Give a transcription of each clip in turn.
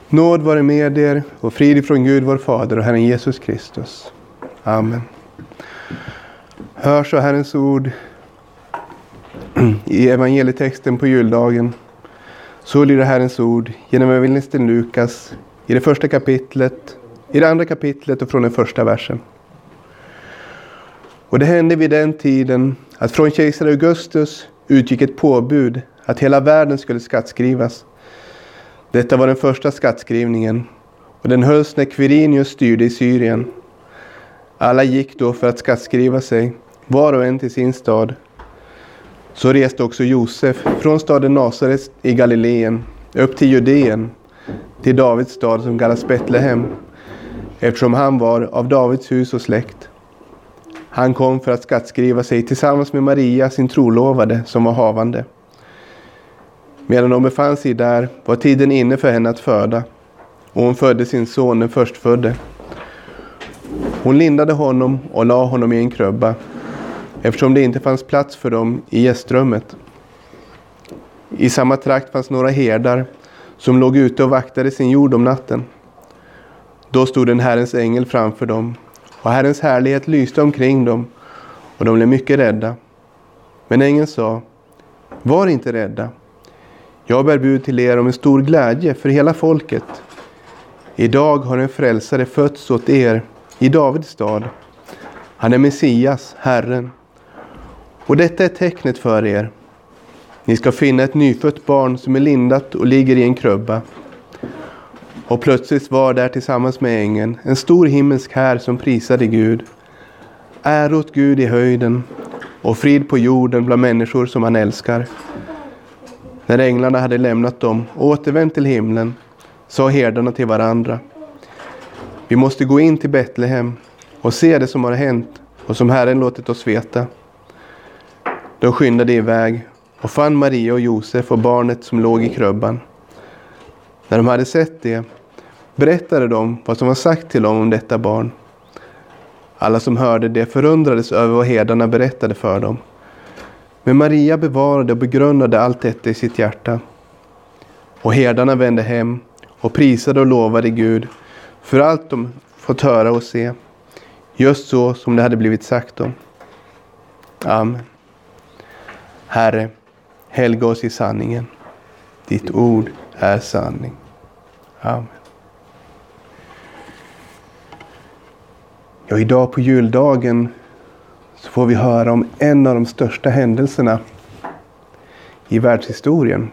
Nåd vare med er och frid från Gud vår Fader och Herren Jesus Kristus. Amen. Hör så Herrens ord i evangelietexten på juldagen. Så lyder Herrens ord genom evangelisten Lukas i det första kapitlet, i det andra kapitlet och från den första versen. Och det hände vid den tiden att från kejsar Augustus utgick ett påbud att hela världen skulle skattskrivas. Detta var den första skattskrivningen, och den hölls när Quirinius styrde i Syrien. Alla gick då för att skattskriva sig, var och en till sin stad. Så reste också Josef från staden Nasaret i Galileen upp till Judeen, till Davids stad som kallas Betlehem, eftersom han var av Davids hus och släkt. Han kom för att skattskriva sig tillsammans med Maria, sin trolovade, som var havande. Medan de befann sig där var tiden inne för henne att föda, och hon födde sin son, den förstfödde. Hon lindade honom och la honom i en krubba, eftersom det inte fanns plats för dem i gästrummet. I samma trakt fanns några herdar som låg ute och vaktade sin jord om natten. Då stod en Herrens ängel framför dem, och Herrens härlighet lyste omkring dem, och de blev mycket rädda. Men ängeln sa: var inte rädda. Jag bär bud till er om en stor glädje för hela folket. Idag har en frälsare fötts åt er i Davids stad. Han är Messias, Herren. Och detta är tecknet för er. Ni ska finna ett nyfött barn som är lindat och ligger i en krubba. Och plötsligt var där tillsammans med ängeln en stor himmelsk här som prisade Gud. Ära åt Gud i höjden och frid på jorden bland människor som han älskar. När änglarna hade lämnat dem och återvänt till himlen, sa herdarna till varandra: vi måste gå in till Betlehem och se det som har hänt och som Herren låtit oss veta. De skyndade iväg och fann Maria och Josef och barnet som låg i krubban. När de hade sett det, berättade de vad som var sagt till dem om detta barn. Alla som hörde det förundrades över vad herdarna berättade för dem. Men Maria bevarade och begrundade allt detta i sitt hjärta. Och herdarna vände hem och prisade och lovade Gud för allt de fått höra och se, just så som det hade blivit sagt dem. Amen. Herre, helga oss i sanningen. Ditt ord är sanning. Amen. Ja, idag på juldagen så får vi höra om en av de största händelserna i världshistorien.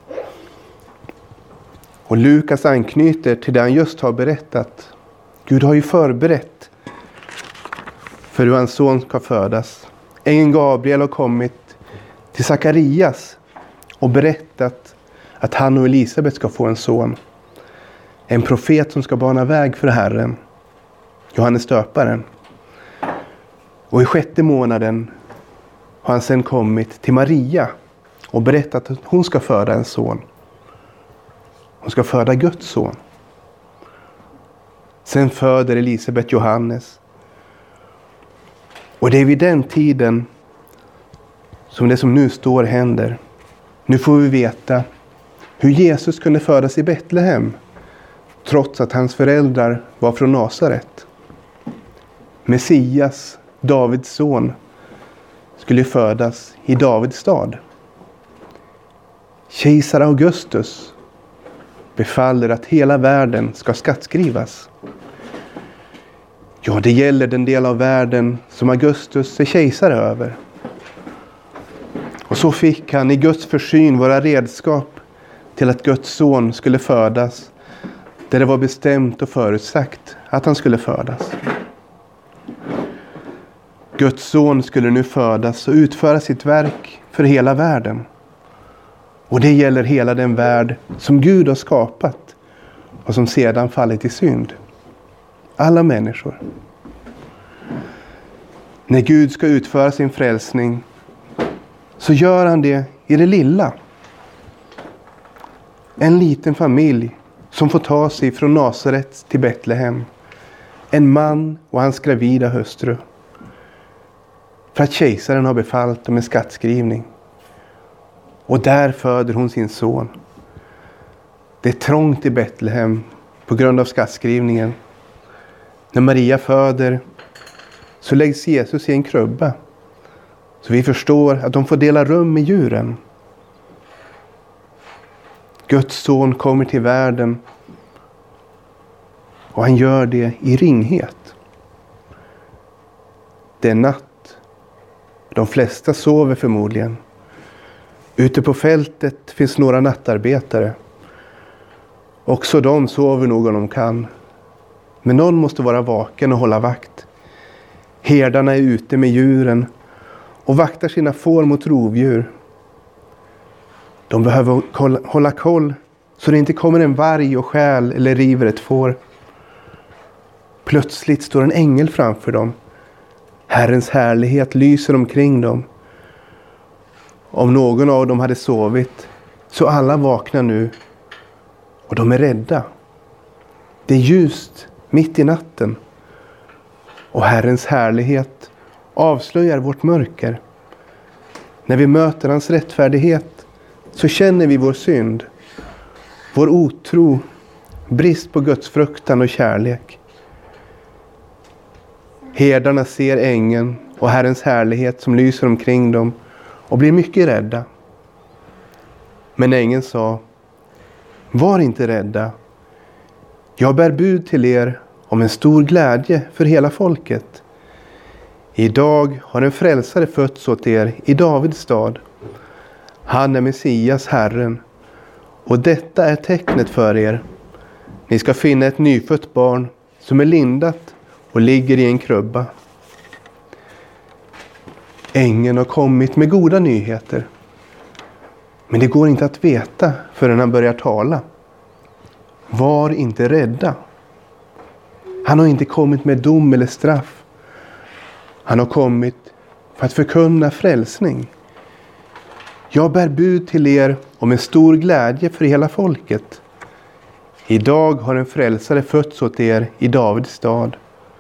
Och Lukas anknyter till det han just har berättat. Gud har ju förberett för hur hans son ska födas. Ängeln Gabriel har kommit till Sakarias och berättat att han och Elisabet ska få en son. En profet som ska bana väg för Herren, Johannes döparen. Och i 6:e månaden har han sedan kommit till Maria och berättat att hon ska föda en son. Hon ska föda Guds son. Sen föder Elisabet Johannes. Och det är vid den tiden som det som nu står händer. Nu får vi veta hur Jesus kunde födas i Betlehem, trots att hans föräldrar var från Nasaret. Messias, Davids son, skulle födas i Davids stad. Kejsar Augustus befaller att hela världen ska skattskrivas. Ja, det gäller den del av världen som Augustus är kejsare över. Och så fick han i Guds försyn vara redskap till att Guds son skulle födas, där det var bestämt och förutsagt att han skulle födas. Guds son skulle nu födas och utföra sitt verk för hela världen. Och det gäller hela den värld som Gud har skapat och som sedan fallit i synd. Alla människor. När Gud ska utföra sin frälsning så gör han det i det lilla. En liten familj som får ta sig från Nasaret till Betlehem. En man och hans gravida hustru. För att kejsaren har befallt om en skattskrivning. Och där föder hon sin son. Det är trångt i Betlehem på grund av skattskrivningen. När Maria föder så läggs Jesus i en krubba. Så vi förstår att de får dela rum med djuren. Guds son kommer till världen och han gör det i ringhet. Det är natt. De flesta sover förmodligen. Ute på fältet finns några nattarbetare. Också de sover nog om de kan. Men någon måste vara vaken och hålla vakt. Herdarna är ute med djuren och vaktar sina får mot rovdjur. De behöver hålla koll så det inte kommer en varg och stjäl eller river ett får. Plötsligt står en ängel framför dem. Herrens härlighet lyser omkring dem. Om någon av dem hade sovit så alla vaknar nu och de är rädda. Det är ljust mitt i natten och Herrens härlighet avslöjar vårt mörker. När vi möter hans rättfärdighet så känner vi vår synd, vår otro, brist på Guds fruktan och kärlek. Herdarna ser ängeln och Herrens härlighet som lyser omkring dem och blir mycket rädda. Men ängeln sa: var inte rädda. Jag bär bud till er om en stor glädje för hela folket. Idag har en frälsare fötts åt er i Davids stad. Han är Messias, Herren. Och detta är tecknet för er. Ni ska finna ett nyfött barn som är lindat och ligger i en krubba. Ängeln har kommit med goda nyheter. Men det går inte att veta förrän han börjar tala. Var inte rädda. Han har inte kommit med dom eller straff. Han har kommit för att förkunna frälsning. Jag bär bud till er om en stor glädje för hela folket. Idag har en frälsare fötts åt er i Davids stad.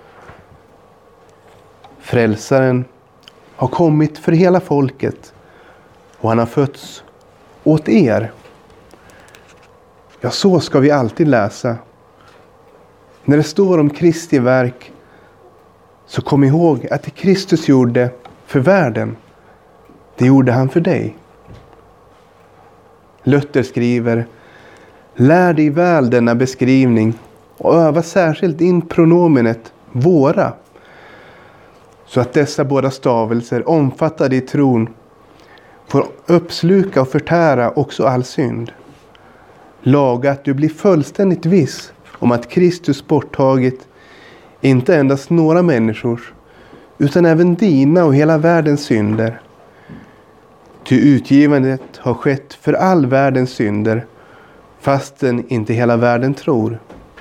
Frälsaren har kommit för hela folket och han har fötts åt er. Ja, så ska vi alltid läsa. När det står om Kristi verk så kom ihåg att det Kristus gjorde för världen, det gjorde han för dig. Luther skriver: lär dig väl denna beskrivning och öva särskilt in pronomenet våra, så att dessa båda stavelser omfattade i tron får uppsluka och förtära också all synd. Laga att du blir fullständigt viss om att Kristus borttagit inte endast några människors utan även dina och hela världens synder. Ty utgivandet har skett för all världens synder, fastän inte hela världen tror.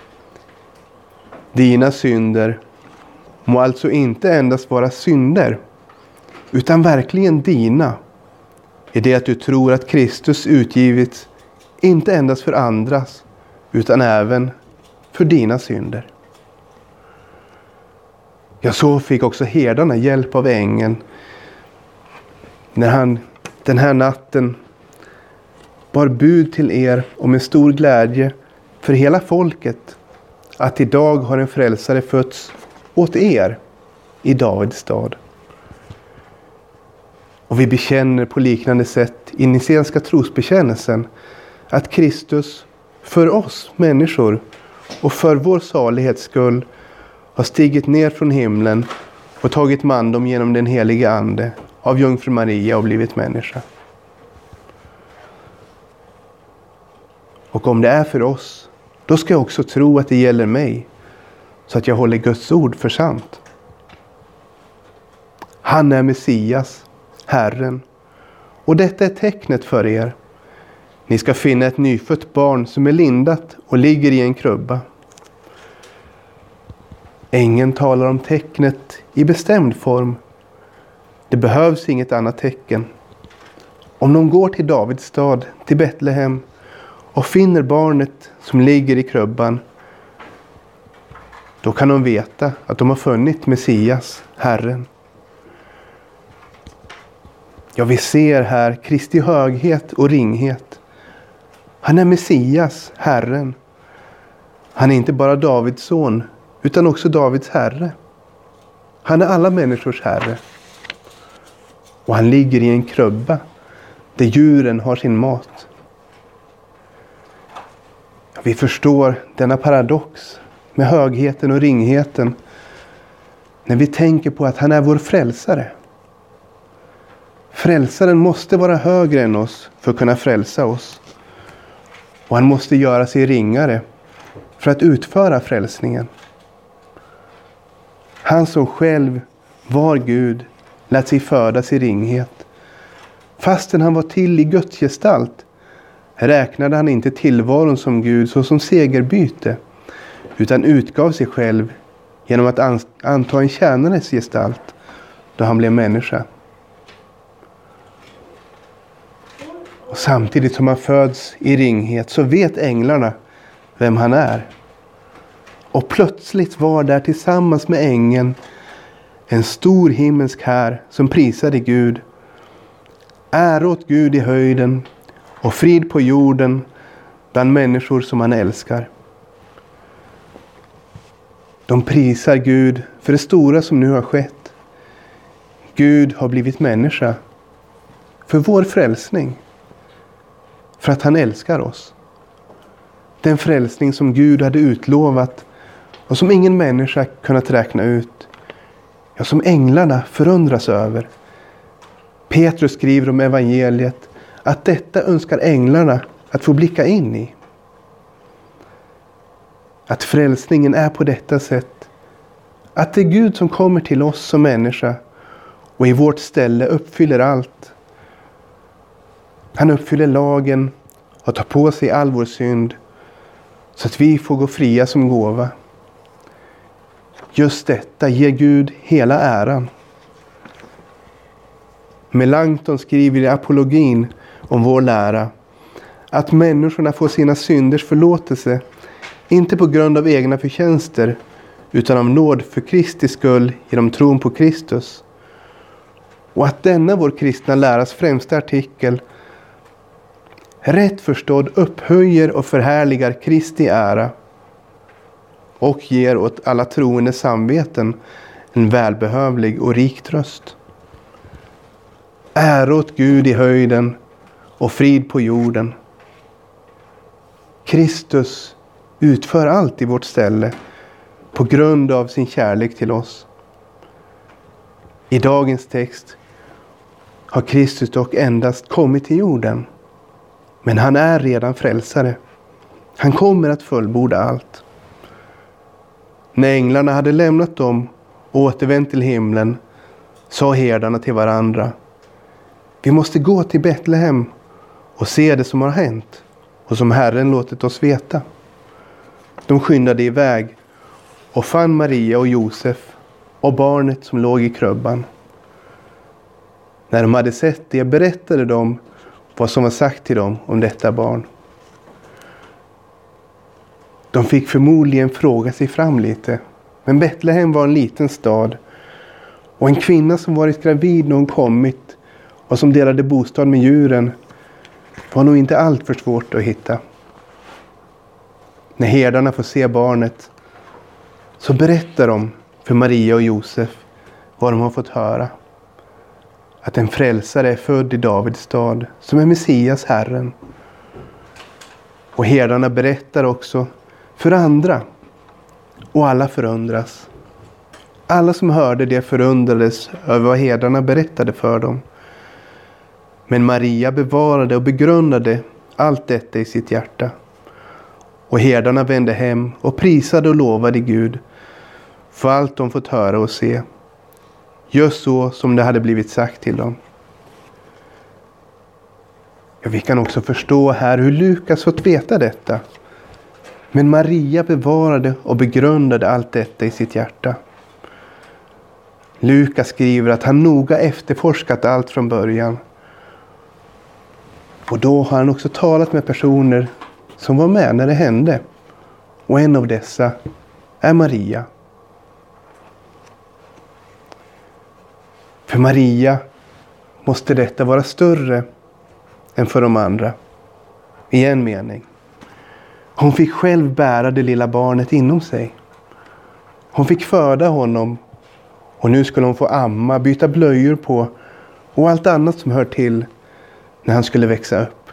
Dina synder må alltså inte endast vara synder, utan verkligen dina, i det att du tror att Kristus utgivits inte endast för andras, utan även för dina synder. Ja, så fick också herdarna hjälp av ängeln när han den här natten bar bud till er om en stor glädje för hela folket, att idag har en frälsare fötts åt er i Davids stad. Och vi bekänner på liknande sätt i nicenska trosbekännelsen att Kristus för oss människor och för vår salighets skull har stigit ner från himlen och tagit mandom genom den helige ande av jungfru Maria och blivit människa. Och om det är för oss, då ska jag också tro att det gäller mig, så att jag håller Guds ord för sant. Han är Messias, Herren, och detta är tecknet för er. Ni ska finna ett nyfött barn som är lindat och ligger i en krubba. Ängeln talar om tecknet i bestämd form. Det behövs inget annat tecken. Om de går till Davids stad, till Betlehem, och finner barnet som ligger i krubban, då kan de veta att de har funnit Messias, Herren. Ja, vi ser här Kristi höghet och ringhet. Han är Messias, Herren. Han är inte bara Davids son, utan också Davids herre. Han är alla människors herre. Och han ligger i en krubba där djuren har sin mat. Vi förstår denna paradox med högheten och ringheten när vi tänker på att han är vår frälsare. Frälsaren måste vara högre än oss för att kunna frälsa oss. Och han måste göra sig ringare för att utföra frälsningen. Han som själv var Gud lät sig födas i ringhet. Fastän han var till i Guds gestalt räknade han inte tillvaron som Gud såsom segerbyte, utan utgav sig själv genom att anta en tjänares gestalt då han blev människa. Och samtidigt som han föds i ringhet så vet änglarna vem han är. Och plötsligt var där tillsammans med ängeln en stor himmelsk här som prisade Gud. Ära åt Gud i höjden och frid på jorden bland människor som han älskar. De prisar Gud för det stora som nu har skett. Gud har blivit människa för vår frälsning. För att han älskar oss. Den frälsning som Gud hade utlovat och som ingen människa kunnat räkna ut. Ja, som änglarna förundras över. Petrus skriver om evangeliet att detta önskar änglarna att få blicka in i. Att frälsningen är på detta sätt. Att det är Gud som kommer till oss som människa och i vårt ställe uppfyller allt. Han uppfyller lagen och tar på sig all vår synd så att vi får gå fria som gåva. Just detta ger Gud hela äran. Melanchthon skriver i apologin om vår lära att människorna får sina synders förlåtelse inte på grund av egna förtjänster utan av nåd för Kristi skull genom tron på Kristus. Och att denna vår kristna läras främsta artikel rätt förstådd upphöjer och förhärligar Kristi ära och ger åt alla troende samveten en välbehövlig och rik tröst. Ära åt Gud i höjden och frid på jorden. Kristus utför allt i vårt ställe på grund av sin kärlek till oss. I dagens text har Kristus dock endast kommit till jorden. Men han är redan frälsare. Han kommer att fullborda allt. När änglarna hade lämnat dem och återvänt till himlen sa herdarna till varandra: vi måste gå till Betlehem och se det som har hänt och som Herren låtit oss veta. De skyndade iväg och fann Maria och Josef och barnet som låg i krubban. När de hade sett det berättade de vad som var sagt till dem om detta barn. De fick förmodligen fråga sig fram lite. Men Betlehem var en liten stad. Och en kvinna som varit gravid när hon kommit och som delade bostad med djuren var nog inte allt för svårt att hitta. När herdarna får se barnet så berättar de för Maria och Josef vad de har fått höra. Att en frälsare är född i Davids stad som är Messias, Herren. Och herdarna berättar också för andra. Och alla förundras. Alla som hörde det förundrades över vad herdarna berättade för dem. Men Maria bevarade och begrundade allt detta i sitt hjärta. Och herdarna vände hem och prisade och lovade Gud för allt de fått höra och se. Just så som det hade blivit sagt till dem. Ja, vi kan också förstå här hur Lukas fått veta detta. Men Maria bevarade och begrundade allt detta i sitt hjärta. Lukas skriver att han noga efterforskat allt från början. Och då har han också talat med personer som var med när det hände. Och en av dessa är Maria. För Maria måste detta vara större än för de andra. i en mening. Hon fick själv bära det lilla barnet inom sig. Hon fick föda honom och nu skulle hon få amma, byta blöjor på och allt annat som hör till när han skulle växa upp.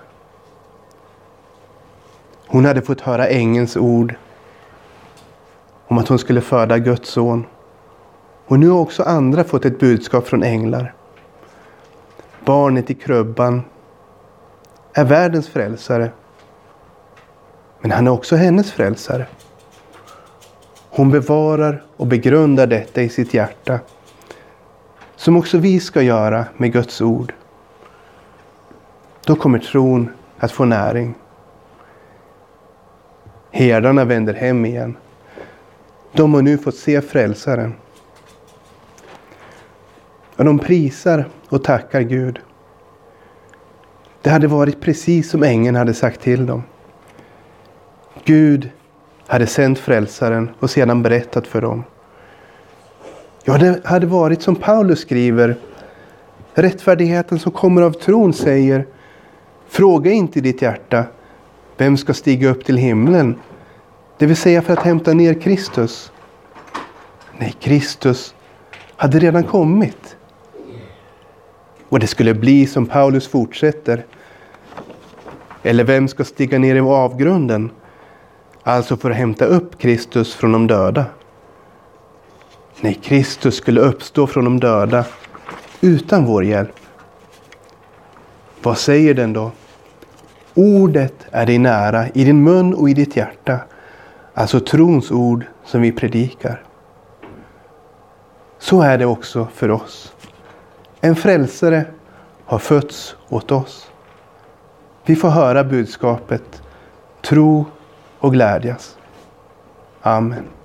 Hon hade fått höra ängelns ord om att hon skulle föda Guds son. Och nu har också andra fått ett budskap från änglar. Barnet i krubban är världens frälsare. Men han är också hennes frälsare. Hon bevarar och begrundar detta i sitt hjärta. Som också vi ska göra med Guds ord. Då kommer tron att få näring. Herdarna vänder hem igen. De har nu fått se frälsaren. Och de prisar och tackar Gud. Det hade varit precis som ängeln hade sagt till dem. Gud hade sänt frälsaren och sedan berättat för dem. Ja, det hade varit som Paulus skriver. Rättfärdigheten som kommer av tron säger: fråga inte i ditt hjärta, vem ska stiga upp till himlen? Det vill säga för att hämta ner Kristus. Nej, Kristus hade redan kommit. Och det skulle bli som Paulus fortsätter. Eller vem ska stiga ner i avgrunden? Alltså för att hämta upp Kristus från de döda. Nej, Kristus skulle uppstå från de döda utan vår hjälp. Vad säger den då? Ordet är dig nära i din mun och i ditt hjärta. Alltså trons ord som vi predikar. Så är det också för oss. En frälsare har fötts åt oss. Vi får höra budskapet, tro och glädjas. Amen.